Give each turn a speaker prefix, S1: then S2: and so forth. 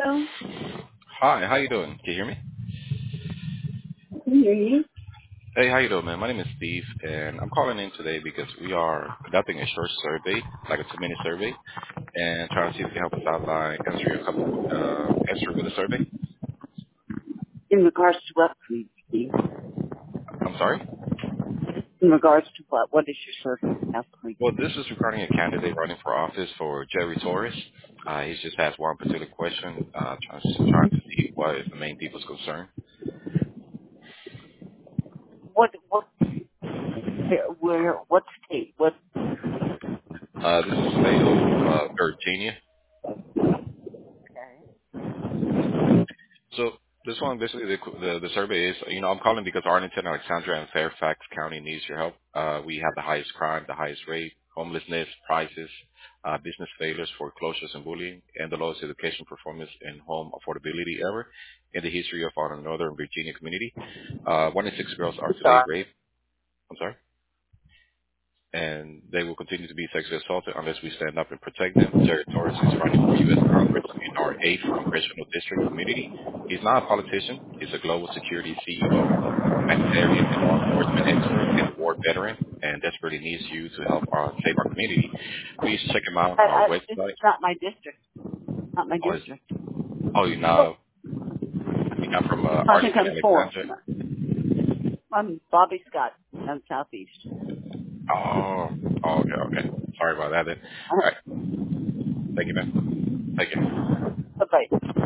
S1: So,
S2: Hi, how you doing? Can you hear me?
S1: can you hear you?
S2: Hey, how you doing, man? My name is Steve, and I'm calling in today because we are conducting a short survey, like a 2-minute survey, and trying to see if you can help us out by answering a couple, answering with the survey.
S1: In regards to what, please, Steve?
S2: I'm sorry?
S1: In regards to what? What is your service now, please?
S2: Well, this is regarding a candidate running for office for Jerry Torres. He just has one particular question, trying to see what is the main people's concern.
S1: What state? What?
S2: This is state of Virginia.
S1: Okay.
S2: So this one, basically, the survey is, I'm calling because Arlington, Alexandria, and Fairfax County needs your help. We have the highest crime, the highest rate, homelessness, prices, business failures, foreclosures, and bullying, and the lowest education performance and home affordability ever in the history of our Northern Virginia community. 1 in 6 girls are
S1: I'm
S2: today
S1: sorry.
S2: raped. I'm sorry. And they will continue to be sexually assaulted unless we stand up and protect them. Jerry Torres is running for U.S. Congress in our 8th Congressional District community. He's not a politician. He's a global security CEO, humanitarian and law enforcement expert, and war veteran, and desperately needs you to help save our community. Please check him out on our
S1: This is
S2: website.
S1: not my district. Not my
S2: Oh,
S1: district.
S2: you're not from
S1: I think
S2: Arlington,
S1: I'm four.
S2: Alexandria?
S1: I'm Bobby Scott. I'm southeast.
S2: Okay. Sorry about that then. All right. Thank you, man. Thank you.
S1: Bye-bye.